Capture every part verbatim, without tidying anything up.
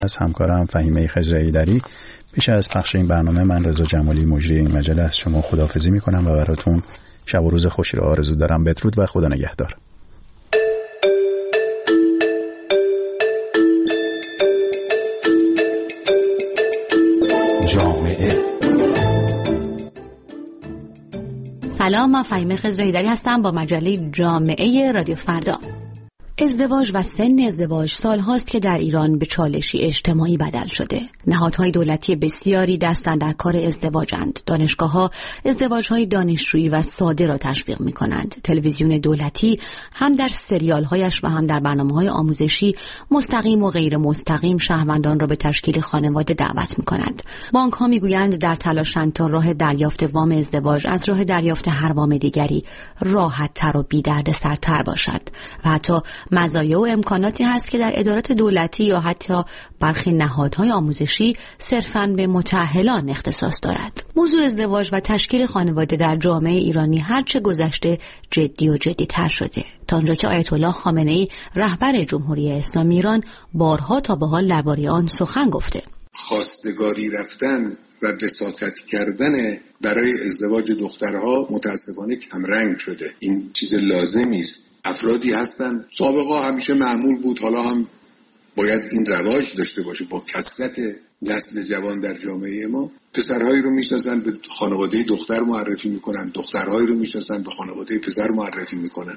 از همکارم فهیمه خضرایی‌دری. پیش از پخش این برنامه من رضا جمالی مجری این مجله از شما خداحافظی میکنم و براتون شب و روز خوشی رو آرزو دارم. بدرود و خدا نگهدار. جامعه. سلام، من فهیمه خضرایی‌دری هستم با مجله جامعه رادیو فردا. ازدواج و سن ازدواج سالهاست که در ایران به چالشی اجتماعی بدل شده. نهادهای دولتی بسیاری دستن در کار ازدواجند. دانشگاه‌ها ازدواج‌های دانشجویی و ساده را تشویق می‌کنند. تلویزیون دولتی هم در سریال‌هایش و هم در برنامه‌های آموزشی مستقیم و غیر مستقیم شهروندان را به تشکیل خانواده دعوت می‌کنند. بانک‌ها می‌گویند در تلاشند تا راه دریافت وام ازدواج از راه دریافت هر وام دیگری راحت‌تر و بی‌دردسرتر باشد و حتی مزایا و امکاناتی هست که در ادارات دولتی یا حتی برخی نهادهای آموزشی صرفاً به متأهلان اختصاص دارد. موضوع ازدواج و تشکیل خانواده در جامعه ایرانی هرچه گذشته جدی و جدی‌تر شده، تا آنجا که آیت الله خامنه‌ای رهبر جمهوری اسلامی ایران بارها تا به حال درباره آن سخن گفته. خواستگاری رفتن و وساطت کردن برای ازدواج دخترها متاسفانه کمرنگ شده. این چیز لازمی است. افرادی هستن سابقا همیشه معمول بود، حالا هم باید این رواج داشته باشه. با کثرت نسل جوان در جامعه ما پسرهایی رو میشناسن به خانواده دختر معرفی میکنن، دخترهایی رو میشناسن به خانواده پسر معرفی میکنن،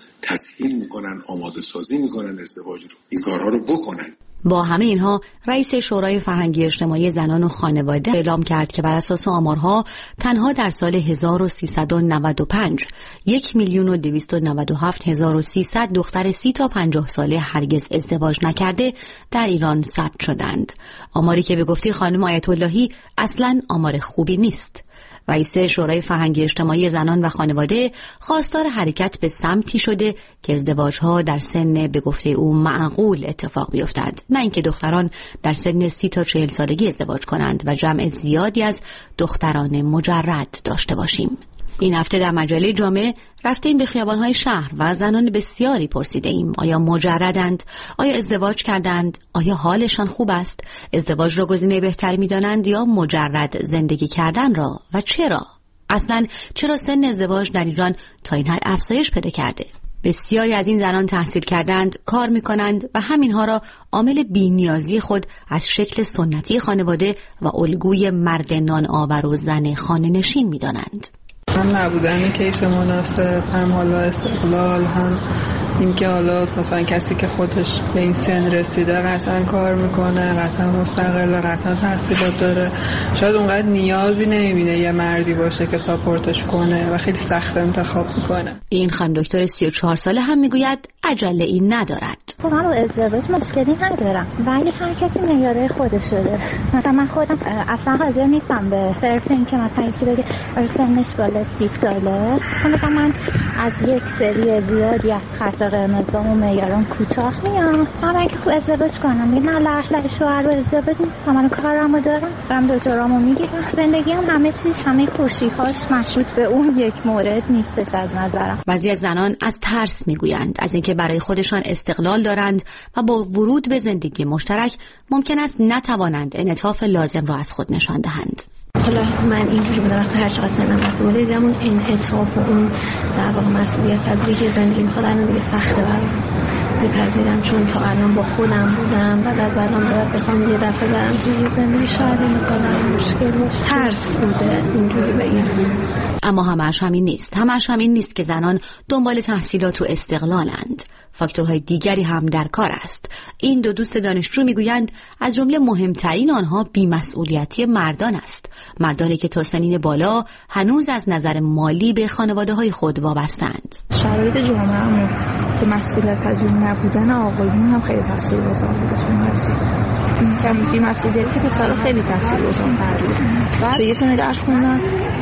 تسهیل میکنن، آماده سازی میکنن ازدواج رو. این کارها رو بکنن. با همه اینها رئیس شورای فرهنگی اجتماعی زنان و خانواده اعلام کرد که بر اساس آمارها تنها در سال هزار و سیصد و نود و پنج یک میلیون و دویست و نود و هفت هزار و سیصد دختر سی تا پنجاه ساله هرگز ازدواج نکرده در ایران ثبت شدند. آماری که به گفته خانم آیت اللهی اصلاً آمار خوبی نیست. رئیس شورای فرهنگی اجتماعی زنان و خانواده خواستار حرکت به سمتی شده که ازدواج‌ها در سن به گفته او معقول اتفاق بیفتد، نه اینکه دختران در سن سی تا چهل سالگی ازدواج کنند و جمع زیادی از دختران مجرد داشته باشیم. این هفته در مجله جامعه رفتیم به خیابان‌های شهر و از زنان بسیاری پرسیده ایم آیا مجردند؟ آیا ازدواج کردند؟ آیا حالشان خوب است؟ ازدواج را گزینه بهتری می‌دانند یا مجرد زندگی کردن را؟ و چرا؟ اصلاً چرا سن ازدواج در ایران تا این حد افزایش پیدا کرده؟ بسیاری از این زنان تحصیل کردند، کار می‌کنند و همینها را عامل بی‌نیازی خود از شکل سنتی خانواده و الگوی مرد نان آور و زن خانه‌نشین می‌دانند. هم نبودن کیس مناسب، هم حالا استقلال، هم اینکه حالا مثلا کسی که خودش به این سن رسیده قطعا کار میکنه، قطعا مستقله، قطعا تحصیلات داره، شاید اونقدر نیازی نمیبینه یه مردی باشه که ساپورتش کنه و خیلی سخت انتخاب میکنه. این خانم دکتر سی و چهار ساله هم میگوید عجله این ندارد. من با ازدواج مشکلی ندارم، ولی هر کسی معیارهای خودش داره. مثلا من خودم اصلا حاضر نیستم به صرف اینکه مثلا یکی بگه سنش بالا سی ساله، مثلا من از یک سری زیادی از خط قرمزام و معیارام کوتاه میام. من اگه خود ازدواج کنم میگم نه لحظه شوهر و ازدواج نیستم، من کارمو دارم، برم دکترامو میگیرم، زندگیم همه چیز همه خوشی‌هاش مشروط به اون یک مورد نیستش از نظرم. بعضی از زنان از ترس میگویند از اینکه برای خودشان استقلال دارند و با ورود به زندگی مشترک ممکن است نتوانند انعطاف لازم را از خود نشان دهند. حالا من اینجوری بودم وقتی هر چقدر سنم رفته بود دیدم اون انعطاف و اون در واقع مسئولیت از که زندگی میخواد الان دیگه سخته برام بپذیرم، چون تا الان با خودم بودم بعد از الان باید بخوام یه دفعه برم توی زندگی شاید این کارم مشکل باشه. ترس بوده اینجوری بگم. اما همش همین نیست. همش همین نیست که زنان دنبال تحصیلات و استقلالند. فاکتورهای دیگری هم در کار است. این دو دوست دانشجو میگویند از جمله مهمترین آنها بی‌مسئولیتی مردان است. مردانی که تا سنین بالا هنوز از نظر مالی به خانواده‌های خود وابستند. شرایط جامعه که مسئولیت پذیر نبودن آقایون هم خیلی تاثیرگذار بوده تو این قضیه. این کم بی‌مسئولیتی که سال خیلی تاثیرگذار بود. بعد یه سن درس خوندم،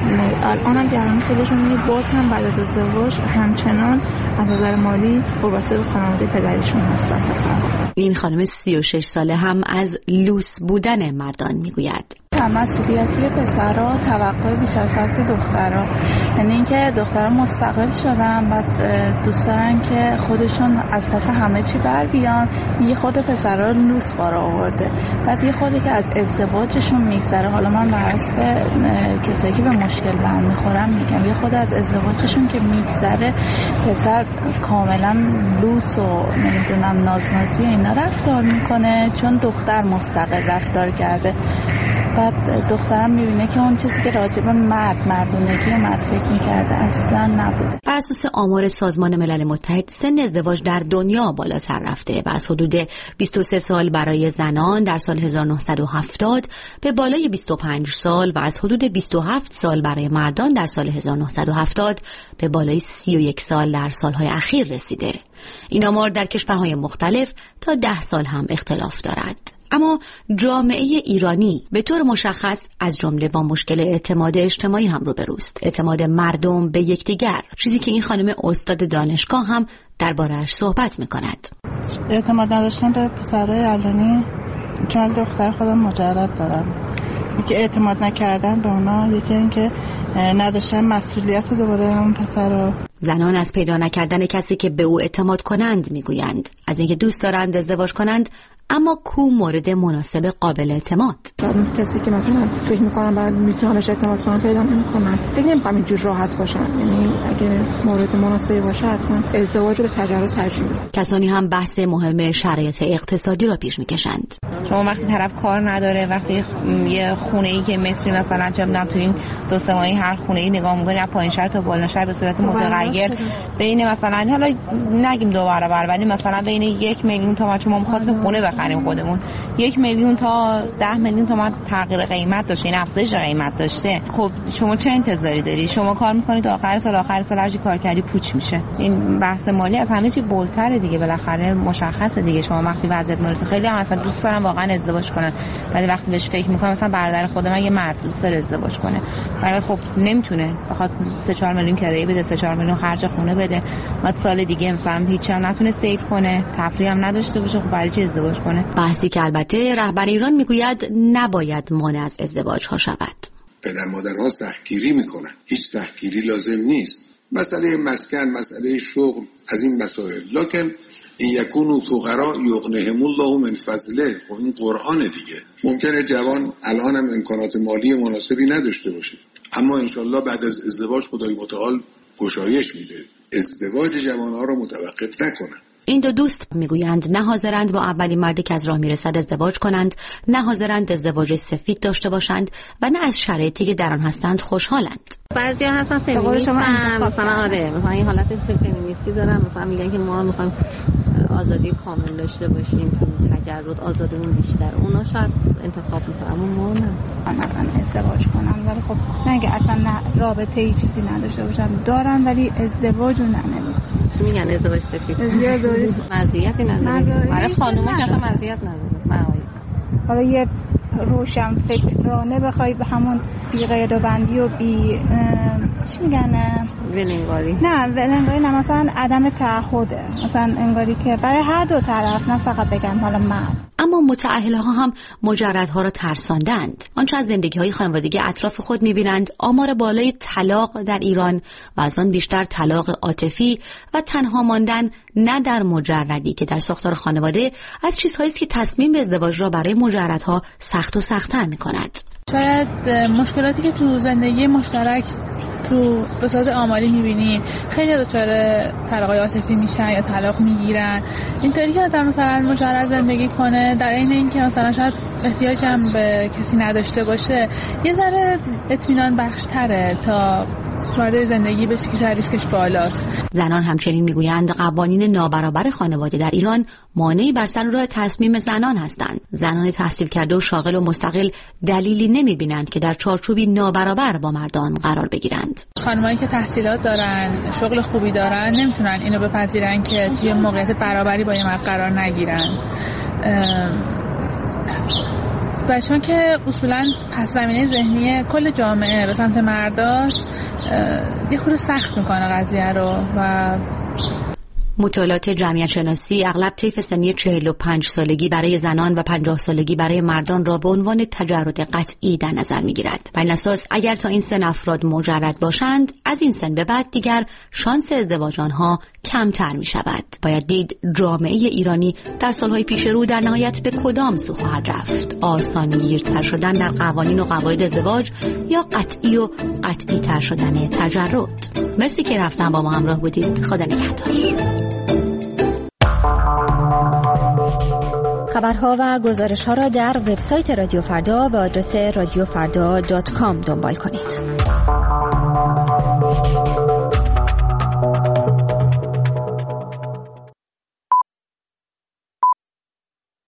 الانم جوان خیلیشون میگه باز هم بعد از ازدواج همچنان از نظر مالی وابسته به خانواده پدریشون هستن. این خانم سی و شش ساله هم از لوس بودن مردان میگوید. مسئولیتی پسرها توقع بیش از حد دخترها، یعنی اینکه دخترها مستقل شدن بعد دوست دارن که خودشون از پس همه چی بر بیان. یه خود پسرها لوس بار آورده، بعد یه خودی که از ازدواجشون میگذره. حالا من بر حسب کسایی که به مشکل برمیخورم میگم، یه خود از ازدواجشون که میگذره پسر کاملا لوس و نمیدونم نازنازی اینا رفتار میکنه، چون دختر مستقل رفتار کرده. بعد دخترم میبینه که اون چیزی که راجب مرد مردونگی و مرد فکر میکرده اصلا نبوده. بر اساس آمار سازمان ملل متحد سن ازدواج در دنیا بالاتر رفته و از حدود بیست و سه سال برای زنان در سال هزار و نهصد و هفتاد به بالای بیست و پنج سال و از حدود بیست و هفت سال برای مردان در سال هزار و نهصد و هفتاد به بالای سی و یک سال در سالهای اخیر رسیده. این آمار در کشورهای مختلف تا ده سال هم اختلاف دارد. اما جامعه ایرانی به طور مشخص از جمله با مشکل اعتماد اجتماعی هم روبروست. اعتماد مردم به یکدیگر، چیزی که این خانم استاد دانشگاه هم درباره‌اش صحبت می‌کند. اعتماد نداشتن به پسرای الانی، چون دختر خودم مجرد دارم، یکی اعتماد نکردن به اونا، یکی اینکه نداشتن مسئولیت دوباره همون پسرا. زنان از پیدا نکردن کسی که به او اعتماد کنند میگویند، از اینکه دوست دارند ازدواج کنند اما کو مورد مناسب قابل اعتماد. شاید کسی که مثلا فکر می‌کنم بعد میتونمش اعتماد کنم پیدا نمی‌کنم، فکر نمی‌کنم اینجور راحت باشن. یعنی اگه مورد مناسبی باشه حتما ازدواج رو به تجربه ترجیح میدم. کسانی هم بحث مهم شرایط اقتصادی را پیش می‌کشند. شما وقتی طرف کار نداره، وقتی یه خونه‌ای که مصری مثلا چه می‌دونم تو این دو سه ماهی هر خونه‌ای نگاه می‌کنی از پایین شهر تا بالا شهر به صورت متغیر بین مثلا حالا نگیم دو برابر ولی مثلا بین یک میلیون تا ما می‌خواستیم خونه بخریم خودمون، یک میلیون تا ده میلیون تا ما تغییر قیمت داشته، این افزایش قیمت داشته. خب شما چه انتظاری داری؟ شما کار می‌کنید آخر سال آخر سال هر چی کار کردی پوچ میشه. این بحث مالی از همه چی بولتره دیگه، بالاخره مشخصه دیگه. شما وقتی وضعیت مالی خیلی هم مثلا دوست دارن واقعا ازدواج کنن، ولی وقتی بهش فکر می‌کنم مثلا برادر خودم اگه مرد دوست داره ازدواج کنه ولی خب نمیتونه، بخاطر سه چهار میلیون کرایه بده، سه چهار میلیون خرج خونه بده، بعد سال دیگه مثلا هیچ هم نتونه سیو کنه، تفریح هم نداشته باشه، خب برای چی ازدواج کنه؟ بحثی که البته رهبر ایران میگوید نباید مانع از ازدواج ها شود. پدر مادرها سختگیری میکنن، هیچ سختگیری لازم نیست. مسئله مسکن، مسئله شغل، از این مسائل. لکن این یکونو فقرا یغنهم الله من فضله. خب این قرآن دیگه. ممکنه جوان الان هم امکانات مالی مناسبی نداشته باشه، اما انشالله بعد از ازدواج خدای متعال گشایش میده. ازدواج جوانها رو متوقف نکنن. این دو دوست میگویند نه حاضرند با اولین مردی که از راه میرسد ازدواج کنند، نه حاضرند ازدواج سفید داشته باشند و نه از شرایطی که در آن هستند خوشحالند. بعضیا هستن فمینیستن، مثلا آره مثلا این حالت فمینیستی دارن، مثلا میگن که ما میخوایم آزادی کامل داشته باشیم، تجرد آزادیمون بیشتر. اونا شاید انتخاب میکنن اما ما نه. مثلا ازدواج کنن ولی خب نه اگه اصلا نه رابطه ای چیزی نداشته باشن، دارن ولی ازدواج رو نمیکنن. میگن ازدواج سفید مزیتی نداره، برای خانوما که اصلا مزیت نداره. حالا یه روشن فکرانه بخوای به همون بی قید و بندی و بی چی میگن ولنگاری، نه ولنگاری نه، مثلا عدم تعهده، مثلا انگاری که برای هر دو طرف، نه فقط بگم حالا من. اما متأهله ها هم مجردها را ترساندند. آنچه از زندگی های خانوادگی اطراف خود میبینند آمار بالای طلاق در ایران و از آن بیشتر طلاق عاطفی و تنها ماندن نه در مجردی که در ساختار خانواده از چیزهایی است که تصمیم به ازدواج را برای مجردها سخت و سخت‌تر می‌کند. شاید مشکلاتی که تو زندگی مشترک تو به صورت آماری می‌بینیم، خیلی دچار طلاق عاطفی میشن یا طلاق میگیرن. اینطوری که آدم مثلا مجرد زندگی کنه در عین اینکه مثلا شاید احتیاج هم به کسی نداشته باشه، یه ذره اطمینان بخش‌تره تا وارد زندگی بشه که شاید ریسکش بالاست. زنان همچنین میگویند قوانین نابرابر خانواده در ایران مانعی بر سر راه تصمیم زنان هستند. زنان تحصیل کرده و شاغل و مستقل دلیلی نمیبینند که در چارچوبی نابرابر با مردان قرار بگیرند. خانمایی که تحصیلات دارن، شغل خوبی دارن، نمیتونن اینو بپذیرن که توی موقعیت برابری با یه مرد قرار نگیرن. و چون که اصولا پس زمینه ذهنی کل جامعه به سمت مرداست، یه خورده سخت میکنه قضیه رو. و مطالعات جمعیت شناسی اغلب طیف سنی چهل و پنج سالگی برای زنان و پنجاه سالگی برای مردان را به عنوان تجرد قطعی در نظر می‌گیرد. بر این اساس اگر تا این سن افراد مجرد باشند، از این سن به بعد دیگر شانس ازدواج آنها کمتر می‌شود. باید دید جامعه ایرانی در سالهای پیش رو در نهایت به کدام سو خواهد رفت؟ آسانگیرتر شدن در قوانین و قواعد ازدواج یا قطعی و قطعی تر شدن تجرد؟ مرسی که رفتن با ما همراه بودید. خدا نگهدار. خبرها و گزارش‌ها را در وبسایت رادیو فردا با آدرس رادیو فردا دات کام دنبال کنید.